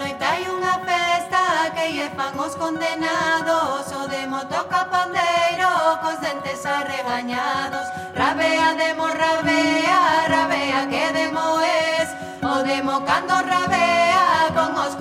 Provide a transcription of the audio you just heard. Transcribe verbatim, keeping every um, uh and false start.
noite hai unha festa que lle fan os condenados. O demo toca pandeiro cos dentes arregañados. Rabea, demo, rabea, rabea, que demo es. O demo cando rabea